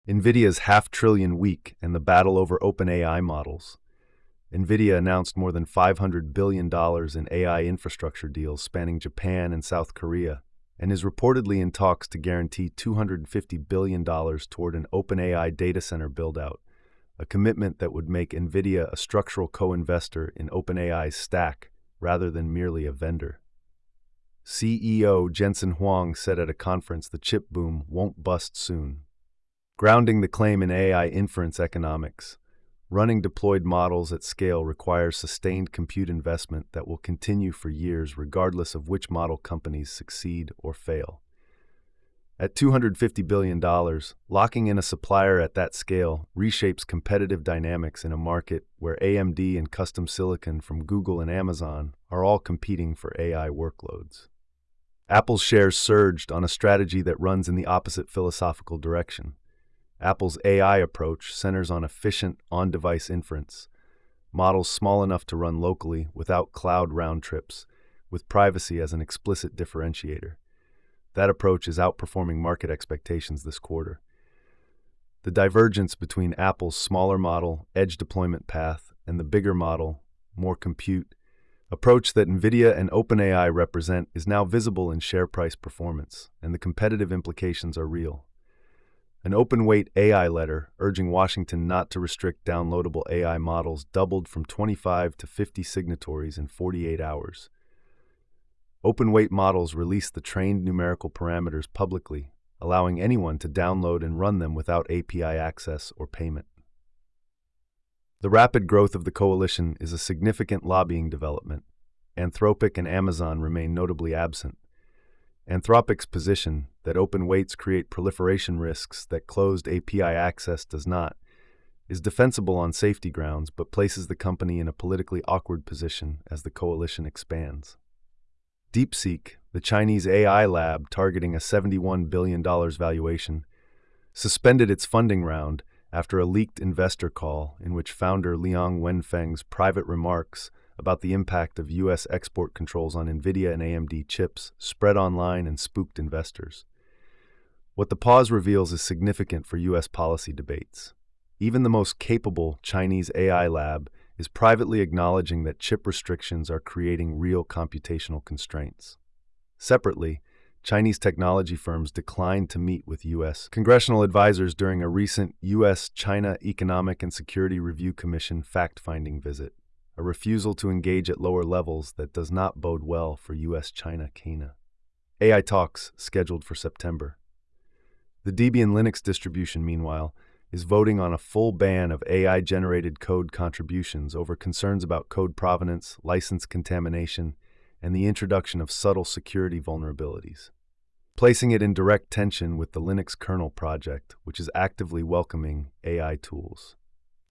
NVIDIA's half-trillion week and the battle over OpenAI models. NVIDIA announced more than $500 billion in AI infrastructure deals spanning Japan and South Korea, and is reportedly in talks to guarantee $250 billion toward an OpenAI data center build-out, a commitment that would make NVIDIA a structural co-investor in OpenAI's stack rather than merely a vendor. CEO Jensen Huang said at a conference the chip boom won't bust soon, grounding the claim in AI inference economics. Running deployed models at scale requires sustained compute investment that will continue for years regardless of which model companies succeed or fail. At $250 billion, locking in a supplier at that scale reshapes competitive dynamics in a market where AMD and custom silicon from Google and Amazon are all competing for AI workloads. Apple's shares surged on a strategy that runs in the opposite philosophical direction. Apple's AI approach centers on efficient, on-device inference, models small enough to run locally without cloud round trips, with privacy as an explicit differentiator. That approach is outperforming market expectations this quarter. The divergence between Apple's smaller model, edge deployment path, and the bigger model, more compute, approach that NVIDIA and OpenAI represent is now visible in share price performance, and the competitive implications are real. An open-weight AI letter urging Washington not to restrict downloadable AI models doubled from 25 to 50 signatories in 48 hours. Open-weight models release the trained numerical parameters publicly, allowing anyone to download and run them without API access or payment. The rapid growth of the coalition is a significant lobbying development. Anthropic and Amazon remain notably absent. Anthropic's position that open weights create proliferation risks that closed API access does not is defensible on safety grounds but places the company in a politically awkward position as the coalition expands. DeepSeek, the Chinese AI lab targeting a $71 billion valuation, suspended its funding round after a leaked investor call in which founder Liang Wenfeng's private remarks about the impact of U.S. export controls on NVIDIA and AMD chips spread online and spooked investors. What the pause reveals is significant for U.S. policy debates. Even the most capable Chinese AI lab is privately acknowledging that chip restrictions are creating real computational constraints. Separately, Chinese technology firms declined to meet with U.S. congressional advisors during a recent U.S.-China Economic and Security Review Commission fact-finding visit, a refusal to engage at lower levels that does not bode well for U.S.-China. AI talks scheduled for September. The Debian Linux distribution, meanwhile, is voting on a full ban of AI-generated code contributions over concerns about code provenance, license contamination, and the introduction of subtle security vulnerabilities, placing it in direct tension with the Linux kernel project, which is actively welcoming AI tools.